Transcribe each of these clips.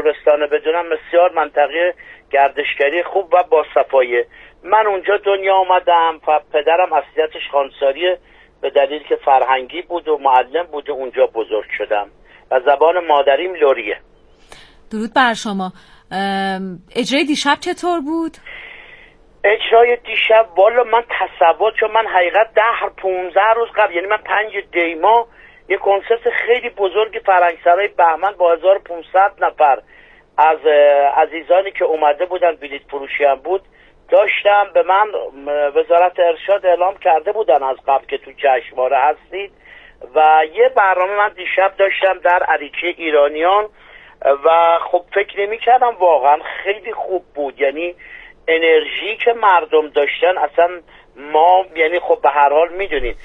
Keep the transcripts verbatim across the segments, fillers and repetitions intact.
شبرستان بدونم بسیار منطقه گردشگری خوب و با صفایه. من اونجا دنیا آمدم و پدرم اصلیتش خانساریه، به دلیل که فرهنگی بود و معلم بود و اونجا بزرگ شدم و زبان مادریم لوریه. درود بر شما. اجرای دیشب چطور بود؟ اجرای دیشب والا من تصور، چون من حقیقت ده پونزده روز قبل، یعنی من پنج دیما یه کنسرت خیلی بزرگی فرنگسرای بهمن با هزار و پانصد نفر از عزیزانی که اومده بودن، بلیط فروشی هم بود، داشتم. به من وزارت ارشاد اعلام کرده بودن از قبل که تو جشنواره هستید و یه برنامه من دیشب داشتم در اریچه ایرانیان و خب فکر نمی کردم، واقعا خیلی خوب بود. یعنی انرژی که مردم داشتن اصلا ما، یعنی خب به هر حال میدونید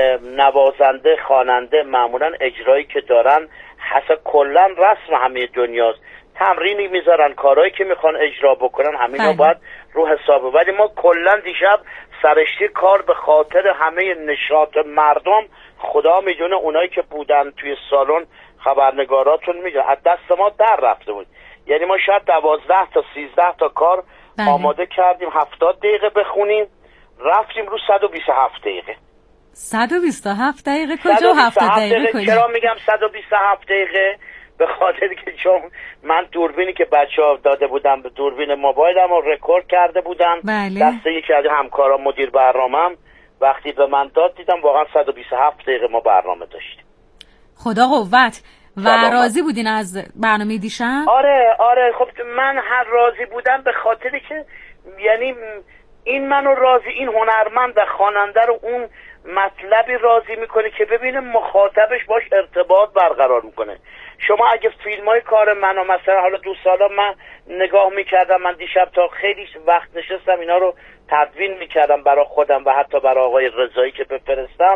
نوازنده خواننده معمولا اجرایی که دارن حسب کلا رسم همه دنیاست، تمرینی میذارن، کارهایی که میخوان اجرا بکنن همینا باید رو حسابه. ولی ما کلا دیشب سرشتی کار به خاطر همه نشاط مردم، خدا میدونه اونایی که بودن توی سالن خبرنگاراتون میدونن از دست ما در رفته بود. یعنی ما شاید دوازده تا سیزده تا کار بله. آماده کردیم هفتاد دقیقه بخونیم، رفتیم رو صد و بیست و هفت دقیقه. صد و بیست و هفت دقیقه کجا؟ هفتاد دقیقه کجا؟ چرا میگم صد و بیست و هفت دقیقه؟ به خاطر که چون من دوربینی که بچه‌ها داده بودم، به دوربین موبایلم رو رکورد کرده بودم بله. دست یکی از همکارام مدیر برنامه‌ام وقتی به من داد دیدم واقعا صد و بیست و هفت دقیقه ما برنامه داشتیم. خدا قوت. و راضی بودین از برنامه دیشب؟ آره آره خب من هر راضی بودم به خاطر که یعنی این منو راضی، این هنرمند و خواننده رو اون مطلبی راضی میکنه که ببینه مخاطبش باش ارتباط برقرار میکنه. شما اگه فیلم های کار منو مثلا حالا دو سالا من نگاه میکردم، من دیشب تا خیلی وقت نشستم اینا رو تدوین میکردم برای خودم و حتی برای آقای رضایی که بفرستم.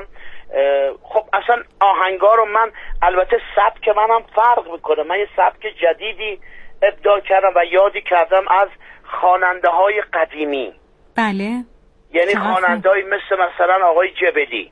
خب اصلا آهنگا رو من، البته سبک منم فرق میکنه، من یه سبک جدیدی ابداع کردم و یادی کردم از خواننده های قدیمی. بله. یعنی خواننده های مثل مثلا آقای جبلی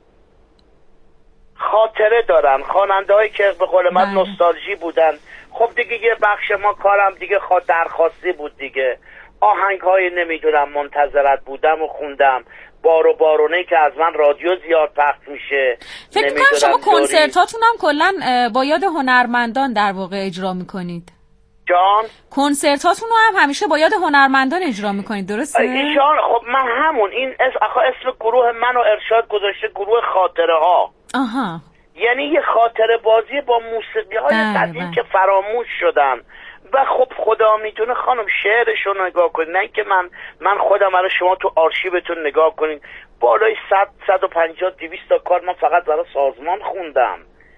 خاطره دارن، خواننده هایی که به قول من نوستالژی بودن. خب دیگه یه بخش ما کارم دیگه خود درخواستی بود دیگه، آهنگ های نمیدونم منتظرت بودم و خوندم، بارو بارونه که از من رادیو زیاد پخش میشه. فکر میکنم شما کنسرتاتون هم کلا با یاد هنرمندان در واقع اجرا میکنید. جان؟ کنسرتاتون رو هم همیشه با یاد هنرمندان اجرا میکنید، درسته؟ ایشان خب من همون این اسم اسم گروه منو ارشاد گذاشته گروه خاطره ها. آها. یعنی یه خاطره بازی با موسیقی های قدیم که فراموش شدن و خب خدا میتونه خانم شعرشو نگاه کنید، نه که من من خودم برای شما تو آرشیوتون نگاه کنید بالای صد صد و پنجاه دویست تا کار من فقط برای سازمان خوندم.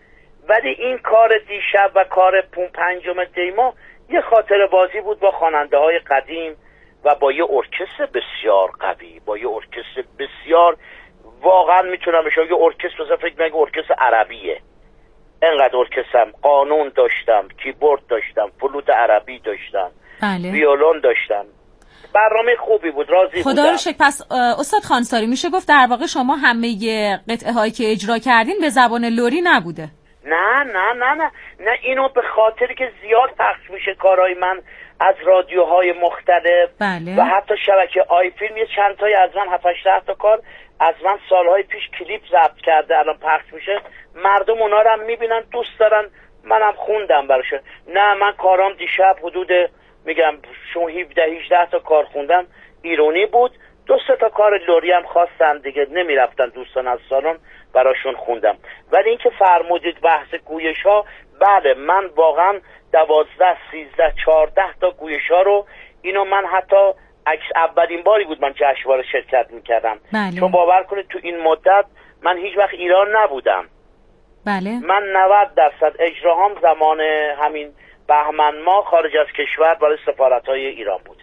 ولی این کار دیشب و کار پون پنجم دیما یه خاطره بازی بود با خواننده های قدیم و با یه ارکستر بسیار قوی، با یه ارکستر بسیار، واقعا میتونم بشه یه ارکستر مثلا فکر میگم ارکستر عربیه. انقدر ارکسترم قانون داشتم، کیبورد داشتم، فلوت عربی داشتم، بله. ویولون داشتم. برنامه خوبی بود، راضی بودم. خدا رو شکر. پس استاد خانساری میشه گفت در واقع شما همه قطعه هایی که اجرا کردین به زبان لری نبوده؟ نه نه نه نه نه اینو به خاطری که زیاد پخش میشه کارهای من از رادیوهای مختلف بله. و حتی شبکه آی فیلم یه چند تایی از من هفت هشت تا کار از من سالهای پیش کلیپ ضبط کرده الان پخش میشه، مردم اونا رو هم میبینن دوست دارن، منم خوندم براشون. نه من کارام دیشب حدود میگم شون هفده هجده تا کار خوندم، ایرانی بود. دو سه تا کار لری هم خواستن دیگه نمیرفتن دوستان از سالن، براشون خوندم. ولی اینکه فرمودید بحث گویش ها، بله من واقعا دوازده سیزده چهارده تا گویش ها رو، اینو من حتی عکس اولین باری بود من جشنواره شرکت میکردم. بله. چون باور کنید تو این مدت من هیچ وقت ایران نبودم. بله. من نود درصد اجراهام زمان همین بهمن ما خارج از کشور برای سفارت‌های ایران بوده.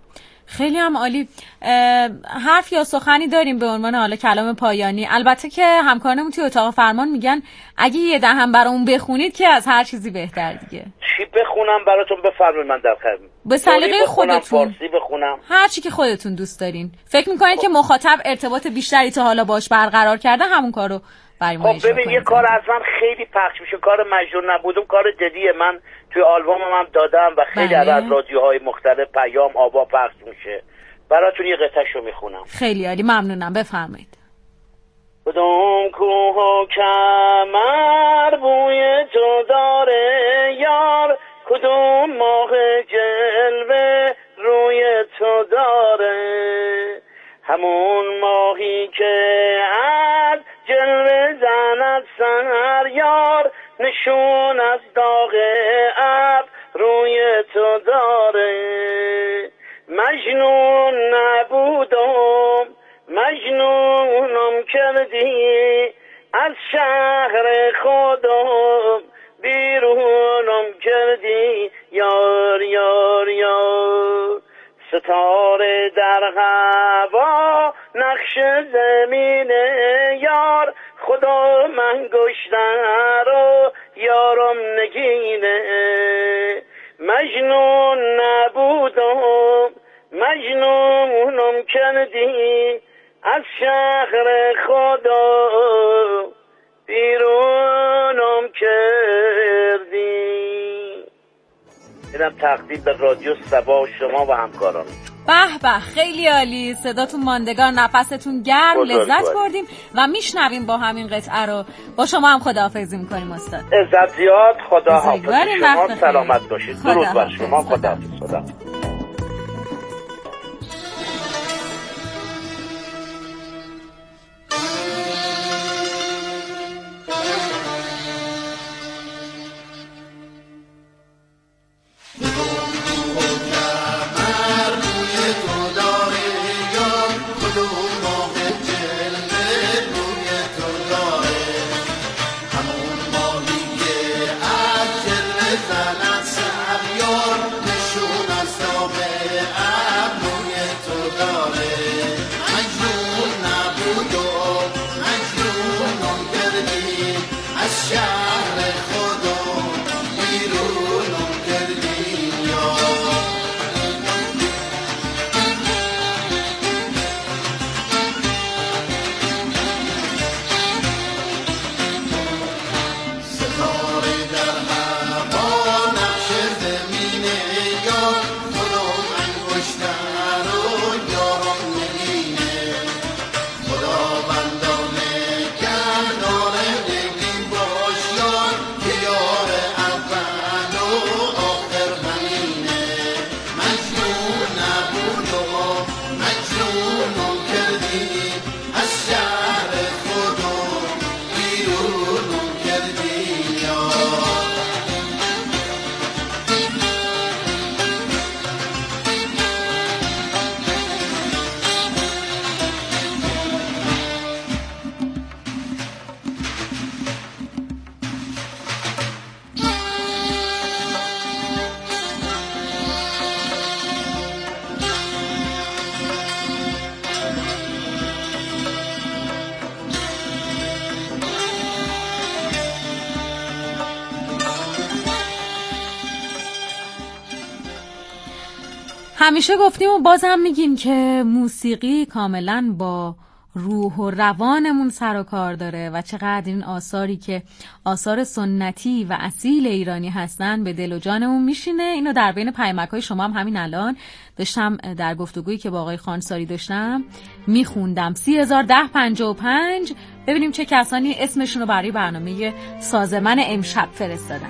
خیلی هم عالی. حرف یا سخنی داریم به عنوان حالا کلام پایانی؟ البته که همکارانمون توی اتاق فرمان میگن اگه یه دهم برامون بخونید که از هر چیزی بهتر دیگه. چی بخونم براتون؟ بفرمایید من در خدمت. به سلیقه خودتون، فارسی بخونم، هر چی که خودتون دوست دارین. فکر میکنید که مخاطب ارتباط بیشتری تا حالا باش برقرار کرده، همون کارو برای ما اجرا کنید. خب ببین یه کار از من خیلی پخش میشه، کار مجنون نبودم، کار جدیه. من توی آلبومم هم دادم و خیلی بله. از رادیوهای مختلف پیام آوا پخش میشه. براتون یه قطعه‌شو میخونم. خیلی عالی، ممنونم، بفرمایید. کدوم کوه و کمر بوی تو داره یار، کدوم ماه جلوه روی تو داره، همون ماهی که از جلوه زند سر یار، نشون از داغ ابر روی تو داره. مجنون نبودم مجنونم کردی، از شهر خودم بیرونم کردی یار یار یار. ستاره در هوا نقش زمین یار، خدا من گشته رو یارم نگینه. مجنون نبودم مجنونم کردی، از شهر خدا بیرونم کردی. اینم تقدیم به رادیو صبا و شما و همکاران. به به، خیلی عالی، صداتون ماندگار، نفستون گرم، لذت بردیم و میشنویم با همین قطعه رو. با شما هم خداحافظی میکنیم استاد. عزت زیاد، خدا حافظ. شما سلامت باشید. درود بر شما. خدا حافظ. خدا. همیشه گفتیم و بازم میگیم که موسیقی کاملا با روح و روانمون سر و کار داره و چقدر این آثاری که آثار سنتی و اصیل ایرانی هستن به دل و جانمون میشینه. اینو در بین پیامک‌های شما هم همین الان داشتم در گفتگویی که با آقای خانساری داشتم میخوندم. سی هزار ده پنجاه و پنج. ببینیم چه کسانی اسمشون رو برای برنامه سازمن امشب فرستادن.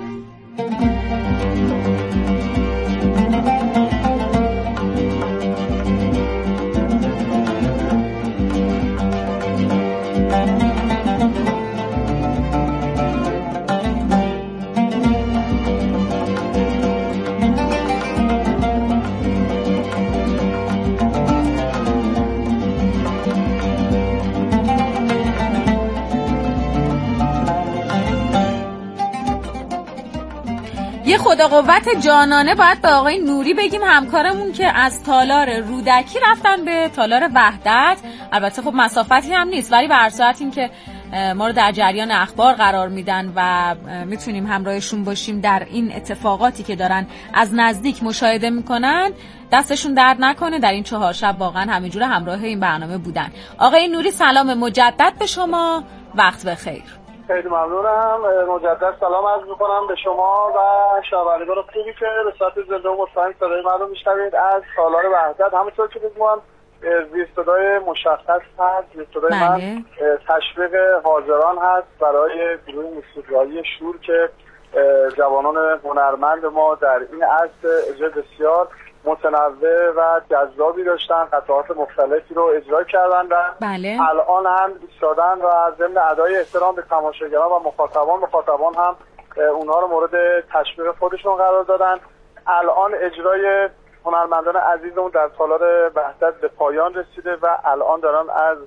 یه خدا قوت جانانه باید به آقای نوری بگیم، همکارمون که از تالار رودکی رفتن به تالار وحدت. البته خب مسافتی هم نیست، ولی به هر صورت این که ما رو در جریان اخبار قرار میدن و میتونیم همراهشون باشیم در این اتفاقاتی که دارن از نزدیک مشاهده میکنن، دستشون درد نکنه. در این چهار شب واقعا همینجور همراه این برنامه بودن. آقای نوری سلام مجدد به شما، وقت بخیر. خیلی ممنونم. مجدد سلام عرض میکنم به شما و شنوندگان خوبی که به صورت زنده و مستقیم صدای من رو میشنوید از سالار وحدت. همونطور که میدونم زیر صدای مشخص هست، زیر صدای من تشویق حاضران هست برای گروه موسیقایی شور که جوانان هنرمند ما در این عصر اجرای بسیار متنوع و جذابی داشتن، قطعات مختلفی رو اجرا کردن و بله. الان هم ایستادن و ضمن ادای احترام به تماشاگران و مخاطبان مخاطبان هم اونها رو مورد تشویق خودشون قرار دادن. الان اجرای هنرمندان عزیزمون در تالار وحدت به پایان رسیده و الان دارن از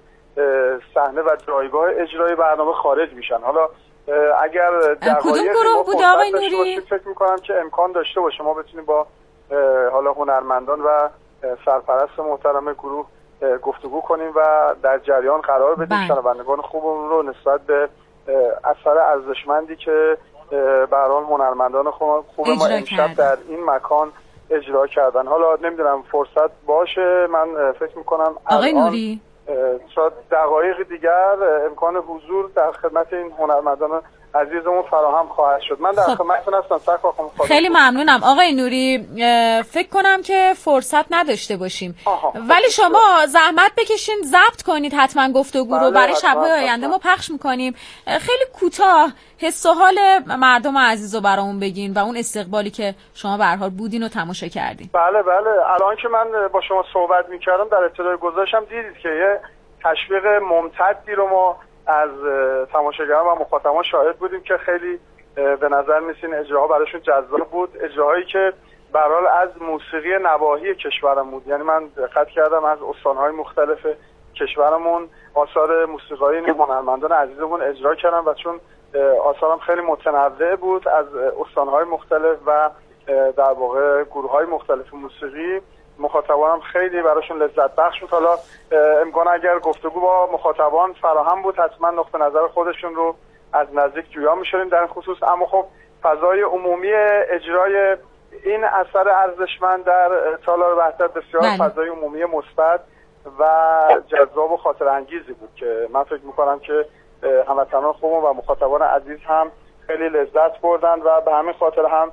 صحنه و جایگاه اجرای برنامه خارج میشن. حالا اگر دقایقی ما فرصت داشته باشیم فکر میکنم که امکان داشته باشه ما بتونیم با حالا هنرمندان و سرپرست محترم گروه گفتگو کنیم و در جریان قرار بدیم شنوندگان خوبمون رو نسبت به اثر ارزشمندی که به هر حال هنرمندان خوب ما امشب در این مکان اجرا کردن. حالا نمیدونم فرصت باشه، من فکر میکنم آقای نوری شاید دقایق دیگر امکان حضور در خدمت این هنرمندان عزیزمون فراهم خواهد شد. من در خب. خدمتتون هستم. سرکار خانم خیلی ممنونم آقای نوری. فکر کنم که فرصت نداشته باشیم آها. ولی شما زحمت بکشین ضبط کنید حتما گفتگو رو برای شب‌های آینده ما پخش میکنیم. خیلی کوتاه حس و حال مردم عزیز رو برامون بگین و اون استقبالی که شما به هر حال بودین و تماشا کردین. بله بله الان که من با شما صحبت میکردم در ابتدای گزارشم دیدید که یه تشویق ممتدی رو ما از تماشاگران و مخاطبان شاهد بودیم که خیلی به نظر میسین اجراها براشون جذاب بود، اجراهایی که به هر حال از موسیقی نواحی کشورمون بود. یعنی من دقت کردم از استانهای مختلف کشورمون آثار موسیقایی هنرمندان عزیزمون اجرا کردن و چون آثارم خیلی متنوع بود از استانهای مختلف و در واقع گروه‌های مختلف موسیقی، مخاطبانم خیلی براشون لذت بخش بود. حالا امکان اگر گفتگو با مخاطبان فراهم بود حتما نقطه نظر خودشون رو از نزدیک جویا می‌شدیم در این خصوص. اما خب فضای عمومی اجرای این اثر ارزشمند در تالار وحدت بسیار بله. فضای عمومی مثبت و جذاب و خاطر انگیزی بود که من فکر می‌کنم که هموطنان خوبم و مخاطبان عزیز هم خیلی لذت بردن و به همین خاطر هم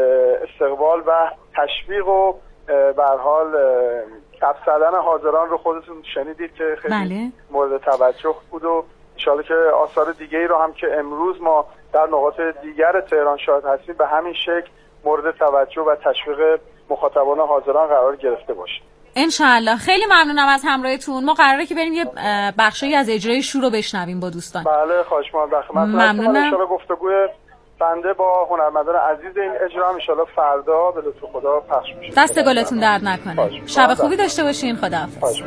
استقبال و تشویق و به هر حال کف زدن حاضران رو خودتون شنیدید که خیلی بله. مورد توجه بود و ان شاءالله که آثار دیگه ای رو هم که امروز ما در نقاط دیگر تهران شاهد هستیم به همین شکل مورد توجه و تشویق مخاطبان حاضران قرار گرفته باشه انشالله. خیلی ممنونم از همراهیتون. ما قراره که بریم یه بخشی از اجرای شور رو بشنویم با دوستان. بله خواهش می‌کنم. در خدمتتون هستم. ان شاءالله گفتگوی بنده با هنرمندان عزیز این اجرا ان شاءالله فردا به لطف خدا پخش میشه. دست گلتون درد نکنه. شب خوبی داشته باشین. خداحافظ.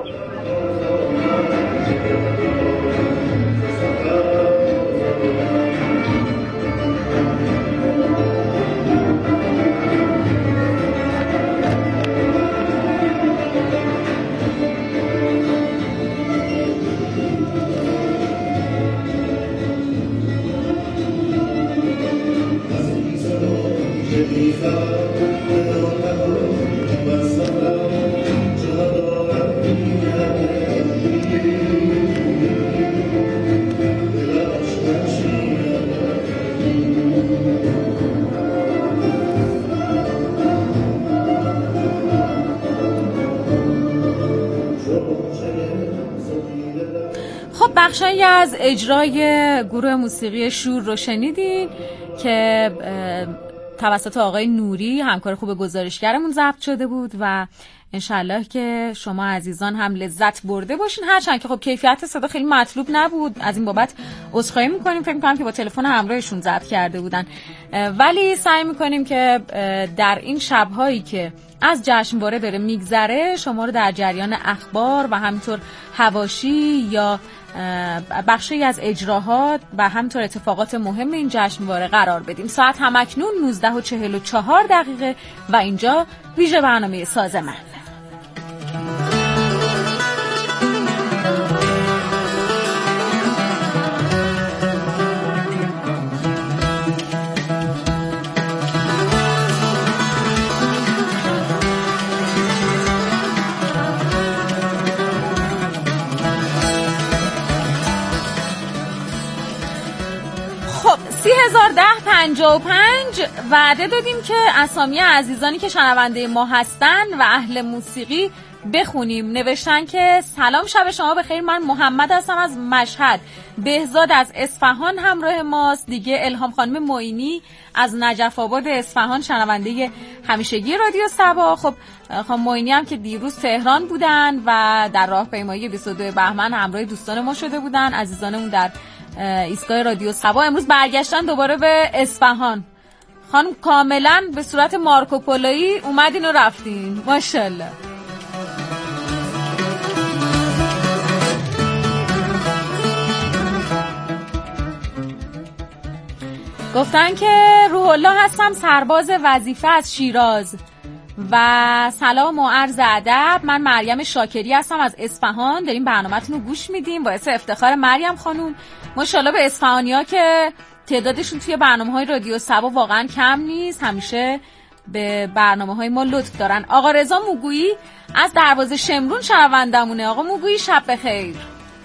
بخشی از اجرای گروه موسیقی شور رو شنیدین که توسط آقای نوری همکار خوب گزارشگرمون ضبط شده بود و انشالله که شما عزیزان هم لذت برده باشین. هرچند که خب کیفیت صدا خیلی مطلوب نبود، از این بابت عذرخواهی میکنیم. فکر میکنم که با تلفن همراهشون ضبط کرده بودن، ولی سعی میکنیم که در این شبهایی که از جشنواره داره میگذره شما رو در جریان اخبار و همینطور حواشی یا بخشی از اجراها و همینطور اتفاقات مهم این جشنواره قرار بدیم. ساعت همکنون نوزده و چهل و چهار دقیقه و اینجا ویژه برنامه ساز من. پنجاه و پنج وعده دادیم که اسامی عزیزانی که شنونده ما هستن و اهل موسیقی بخونیم. نوشتن که سلام، شب شما بخیر، من محمد هستم از مشهد، بهزاد از اصفهان همراه ماست، دیگه الهام خانم معینی از نجف آباد اصفهان شنونده همیشگی رادیو صبا. خب خانم معینی هم که دیروز تهران بودن و در راهپیمایی بیست و دو بهمن همراه دوستان ما شده بودن، عزیزانمون در ایستگاه رادیو صبا امروز برگشتن دوباره به اصفهان. خانم کاملا به صورت مارکوپولویی اومدین و رفتین، ماشاءالله. گفتن که روح الله هستم، سرباز وظیفه از شیراز و سلام و عرض ادب. من مریم شاکری هستم از اصفهان، داریم برنامه‌تون رو گوش میدیم، باعث افتخار مریم خانوم. ماشاءالله به اصفهانی‌ها که تعدادشون توی برنامه‌های رادیو صبا واقعا کم نیست، همیشه به برنامه‌های ما لطف دارن. آقا رضا موگویی از دروازه شمرون شنوندمونه. آقا موگویی شب بخیر.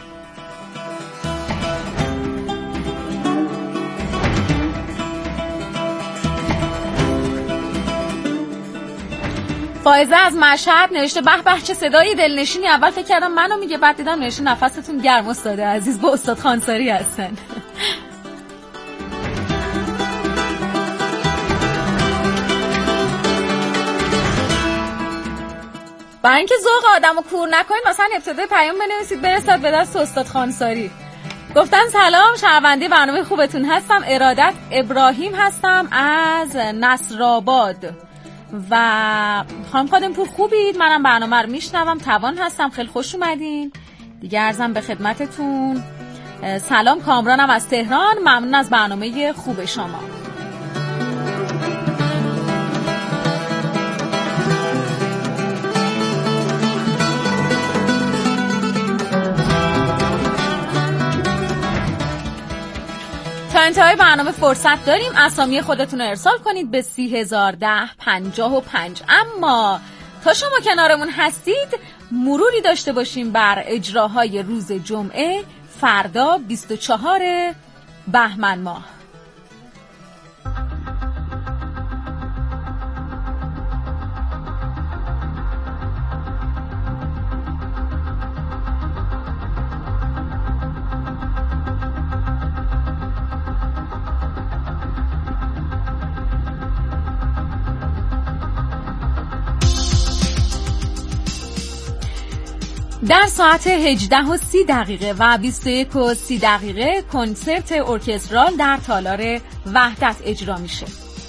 فائزه از مشهد نوشته به به چه صدای دلنشینی. اول فکر کردم منو میگه، بعد دیدم نوشته نفستون گرم استاد عزیز، با استاد خانساری هستن. برای اینکه ذوق آدمو کور نکنید مثلا ابتدای پیام بنویسید برسد به دست استاد خانساری. گفتن سلام، شنونده برنامه خوبتون هستم، ارادت ابراهیم هستم از نصرآباد و خانم خادم پور خوبید؟ منم برنامه رو میشنوم، توان هستم، خیلی خوش اومدین. دیگه عرضم به خدمتتون سلام. کامرانم از تهران، ممنون از برنامه خوب شما. تا انتهای برنامه فرصت داریم، اسامی خودتون رو ارسال کنید به سی هزار ده پنجاه و پنج. اما تا شما کنارمون هستید مروری داشته باشیم بر اجراهای روز جمعه فردا بیست و چهار بهمن ماه. در ساعت هجده و سی دقیقه و بیست و یک و سی دقیقه کنسرت ارکسترال در تالار وحدت اجرا میشه.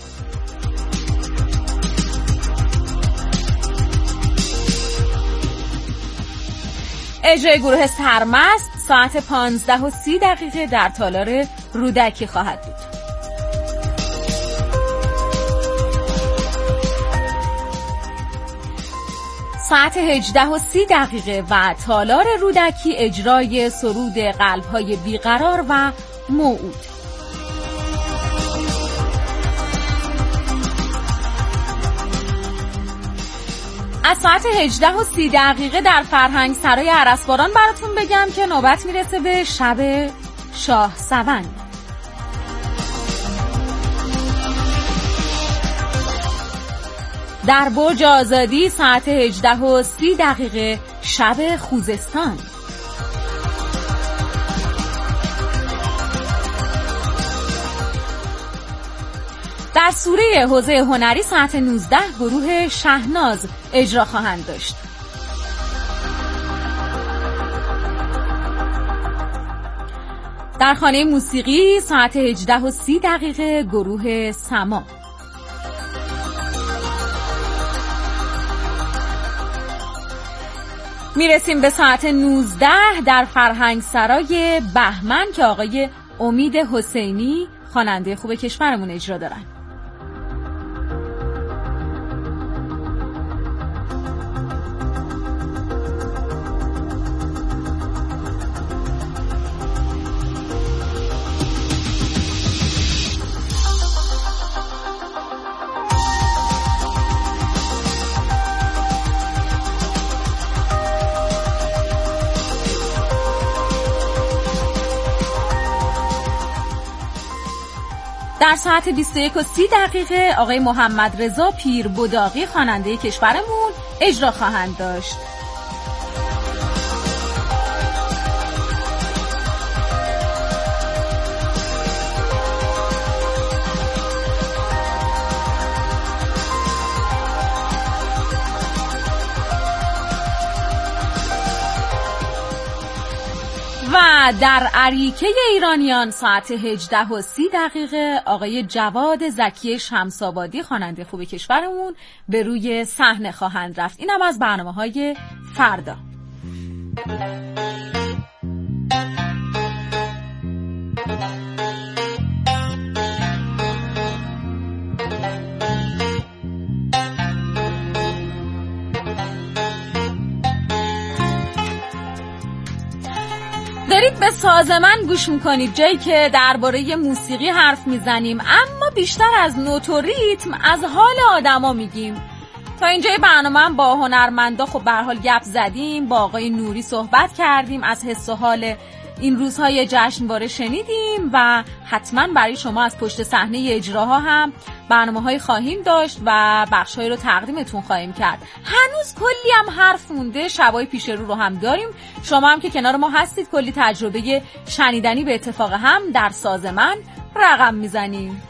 اجرای گروه سرمست ساعت پانزده و سی دقیقه در تالار رودکی خواهد بود. ساعت هجده و سی دقیقه و تالار رودکی اجرای سرود قلب‌های بیقرار و موعود. از ساعت هجده و سی دقیقه در فرهنگ سرای ارسباران براتون بگم که نوبت میرسه به شب شاه سوند. در برج آزادی ساعت هجده و سی دقیقه شب خوزستان. در سوره حوزه هنری ساعت نوزده گروه شهناز اجرا خواهند داشت. در خانه موسیقی ساعت هجده و سی دقیقه گروه سما. میرسیم به ساعت نوزده در فرهنگ سرای بهمن که آقای امید حسینی خواننده خوب کشورمون اجرا دارن. در ساعت بیست و یک و سی دقیقه آقای محمد رضا پیر بداقی خواننده کشورمون اجرا خواهند داشت. و در اریکه ایرانیان ساعت هجده و سی دقیقه آقای جواد زکی شمس‌آبادی خواننده خوب کشورمون به روی صحنه خواهند رفت. اینم از برنامه‌های فردا. دارید به ساز من گوش میکنید، جایی که درباره موسیقی حرف میزنیم اما بیشتر از نوت و ریتم از حال آدما میگیم. تا اینجای برنامه هم با هنرمندا خب به هر حال گپ زدیم، با آقای نوری صحبت کردیم، از حس و حال این روزهای جشنواره شنیدیم و حتما برای شما از پشت صحنه اجراها هم برنامه‌های خواهیم داشت و بخش‌هایی رو تقدیمتون خواهیم کرد. هنوز کلی هم حرف مونده، شبای پیش رو رو هم داریم. شما هم که کنار ما هستید کلی تجربه شنیدنی به اتفاق هم در ساز من رقم میزنیم.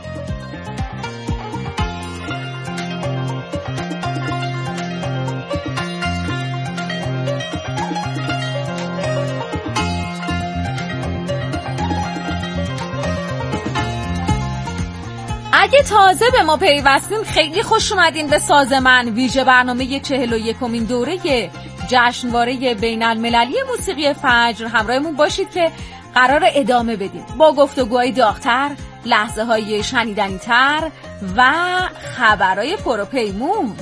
اگه تازه به ما پیوستین خیلی خوش اومدین به ساز من، ویژه برنامه چهل و یکمین دوره جشنواره بین المللی موسیقی فجر. همراهمون باشید که قرار ادامه بدیم با گفتگوهای داغ‌تر، لحظه های شنیدنی تر و خبرهای پروپیمون.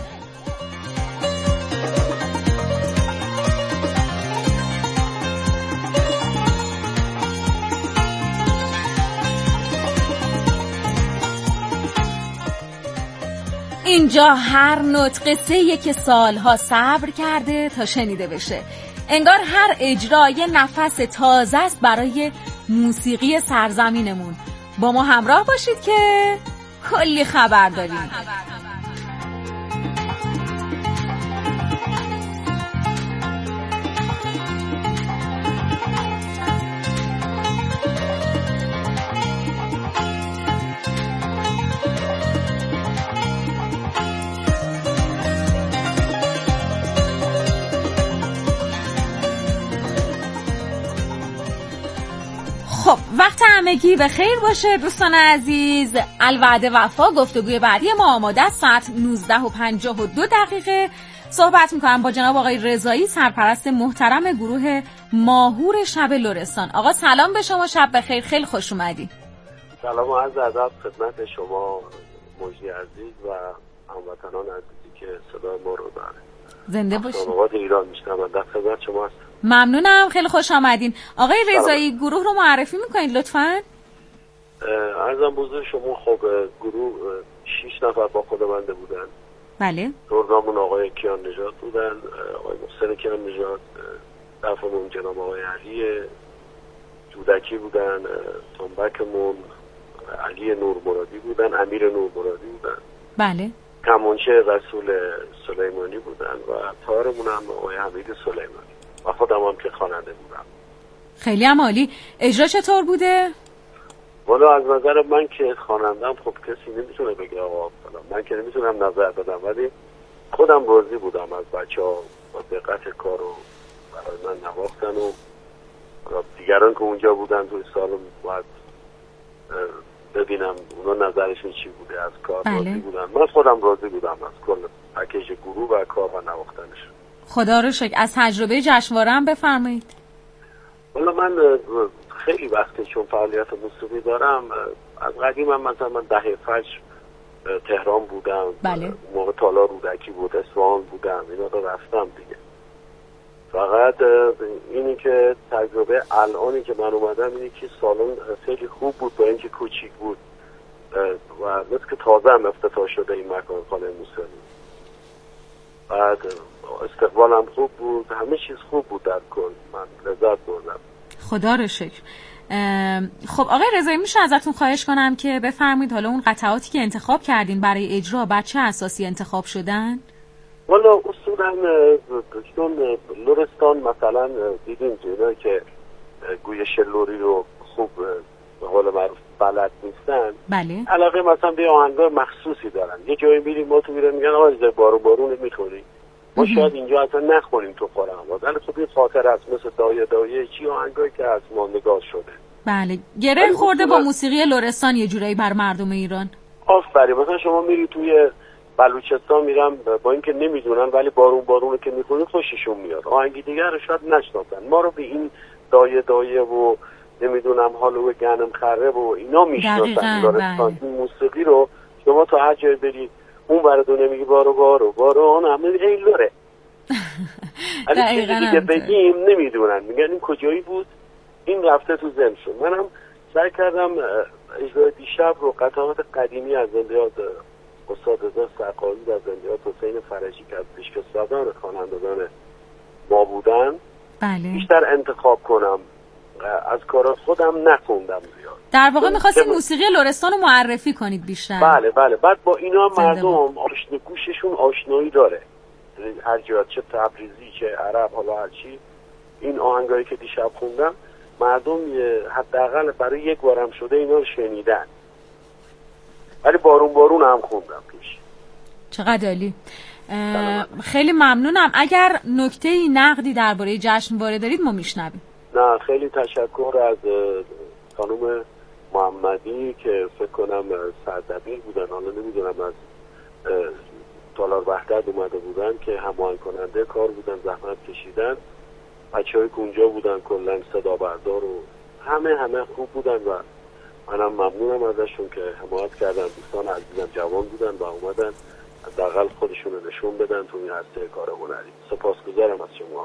اینجا هر نوت قصه‌ایه که سالها صبر کرده تا شنیده بشه. انگار هر اجرا یه نفس تازه است برای موسیقی سرزمینمون. با ما همراه باشید که کلی خبر داریم. خب وقت همگی به خیر باشه دوستان عزیز. الوعده وفا گفتگوی بعدی ما آماده است. ساعت نوزده و پنجاه و دو دقیقه صحبت میکنم با جناب آقای رضایی، سرپرست محترم گروه ماهور شب لرستان. آقا سلام به شما، شب بخیر، خیلی خوش اومدی. سلام و عرض ادب خدمت شما مجری عزیز و هموطنان عزیزی که صدای ما رو داره. زنده باشید. آباد ایران میشنم، در خدمت شما هستم. ممنونم، خیلی خوش آمدین. آقای رضایی گروه رو معرفی میکنید لطفاً؟ عرضم بزرگ شما. خب گروه شش نفر با خود بنده بودن. بله. دورنامون آقای کیان نژاد بودن، آقای محسن کیان نژاد، دفعمون جناب آقای علی جودکی بودن، تنبکمون علی نور مرادی بودن، امیر نور مرادی بودن. بله. کمانچه رسول سلیمانی بودن و تارمون هم آقای حمید سلیمانی و خودم هم که خواننده بودم. خیلی هم عالی. اجرا چطور بوده؟ والا از نظر من که خوانندم خب کسی نمیتونه بگه آقا من که نمیتونم نظر بدم، ولی خودم راضی بودم از بچه‌ها با دقت کارو برای من نواختن و دیگران که اونجا بودن توی سالن باید ببینم اونا نظرشون چی بوده از کار. بله. راضی بودن، من خودم راضی بودم از کل پکیج گروه و کار و نواختنش. خدا رو شکر. از تجربه جشنواره هم بفرمایید. والا من خیلی وقتی چون فعالیت موسیقی دارم، از قدیم هم مثلا من دهه فجر تهران بودم. بله. موقع تالار رودکی بود، اصفهان بودم، اینا رو رفتم دیگه. فقط اینی که تجربه الانی که من اومدم اینی که سالن خیلی خوب بود با اینکه کوچیک بود و مثل که تازه هم افتتاح شده این مکان خانه موسیقی. بعد استقبالم خوب بود، همه چیز خوب بود در کل. من لذت بردم. خدا رو شکر. خب آقای رضایی میشه ازتون خواهش کنم که بفرمایید حالا اون قطعاتی که انتخاب کردین برای اجرا بر چه اساسی انتخاب شدن؟ والا اصولا چون لرستان مثلا دیدیم جنایی که گویش لوری رو خوب به قول معروف بلد نیستن، بله، علاقه مثلا به آهنگای مخصوصی دارن. یه جایی میریم ما تو میرن میگن آقا زیر بارون بارون میخونی، ما شاید اینجا اصلا نخونیم تو قرآن، ولی خب این خاطر است، مثل دایه دایه چی آهنگایی که از ماندگار شده. بله، گره خورده با موسیقی لرستان یه جورایی بر مردم ایران. آفرین. مثلا شما میری توی بلوچستان میرم با اینکه نمیدونن ولی بارون بارونه که میخونی خوششون میاد، آهنگی دیگر رو شاید نشناسن، ما رو به این دایه دایه و نمیدونم حالو گنم خرب و اینا میشناسن. لرستان این موسیقی رو شما تا هر جای بری اون بردونه میگی بارو بارو بارو هم میگه این لره. ولی چیزی دیگه بگیم نمیدونن، میگن این کجایی بود، این رفته تو ذهن شد. منم سعی کردم اجرای دیشب رو قطعات قدیمی از زندیات استاد رضا سقایی و زندیات حسین فرجی که از پیشکسوتان خوانندگان ما بودن بله. بیشتر انتخاب کنم، از کار خودم نخوندم زیاد. در واقع می‌خواستید موسیقی لرستان رو معرفی کنید بیشتر. بله بله. بعد با اینا مردم آشنا گوششون آشنایی داره، هر جا چه تبریزی چه عرب حالا هر چی، این آهنگایی که دیشب خوندم مردم حداقل برای یک بارم شده اینا رو شنیدن. ولی بارون بارون هم خوندم توش. چقدر عالی. خیلی ممنونم. اگر نکته‌ای نقدی درباره جشنواره دارید ما میشنویم. نه خیلی تشکر از خانم محمدی که فکر کنم سردبیر بودن، حالا نمیدونم از تالار وحدت اومده بودن که هماهنگ کننده کار بودن، زحمت کشیدن، بچه‌های که اونجا بودن کلا صدا بردار و همه همه خوب بودن و منم ممنونم ازشون که حمایت کردن. دوستان عزیزم جوان بودن و اومدن حداقل خودشون رو نشون بدن تو این عرصه کار هنری. سپاسگزارم از شما.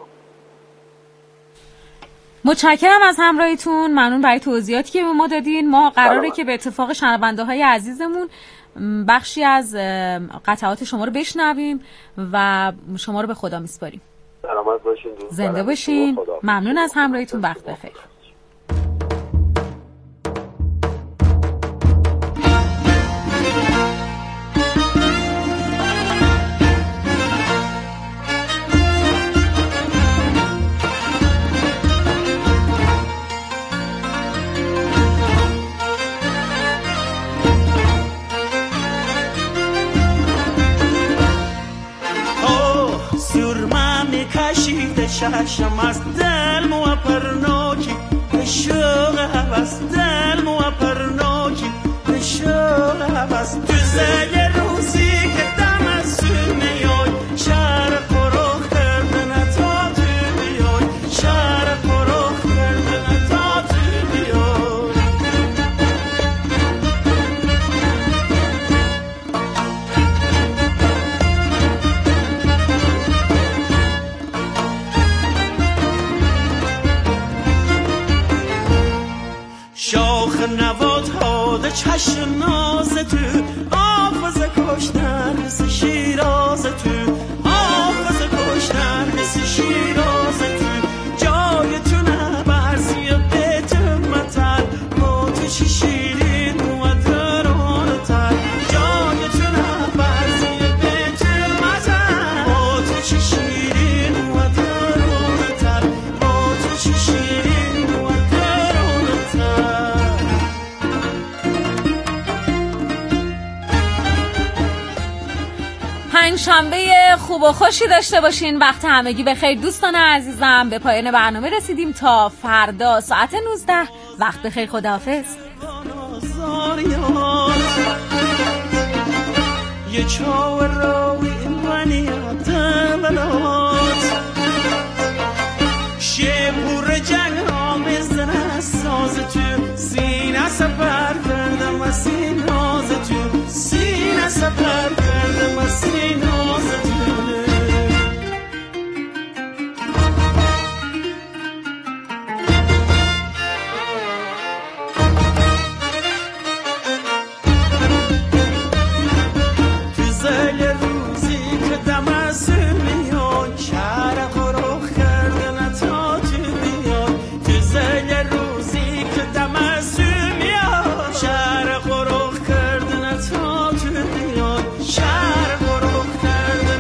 متشکرم از همراهیتون، ممنون برای توضیحاتی که به ما دادین. ما قراره سلام. که به اتفاق شنونده های عزیزمون بخشی از قطعات شما رو بشنویم و شما رو به خدا میسپاریم. سلامت باشین، زنده باشین. ممنون از همراهیتون. وقت بخیر. شم از دل مو پرناکی شوق هوس دل مو پرناکی شوق هوس تو زل روزی که دم از سون میای شرق رو خردن تا تو بیای شرق رو خردن تا تو بیای نواد هاده چشم ناز تو آفز کشتن مثل شیراز تو آفز کشتن مثل شیراز تو جای تو نبرزی به تو متر با تو چی شیرین و دران تر جای تو نبرزی به تو متر با تو چی شیرین و دران تر با تو چی شیرین و دران تر. پنجشنبه خوب و خوشی داشته باشین. وقت همگی بخیر دوستان عزیزم. به پایان برنامه رسیدیم. تا فردا ساعت نوزده. وقت بخیر. خداحافظ. یه چاور راوی منی آتملات شبور جنگ آمزن ساز تو سینه سفر کردم و سیناز تو سینه سفر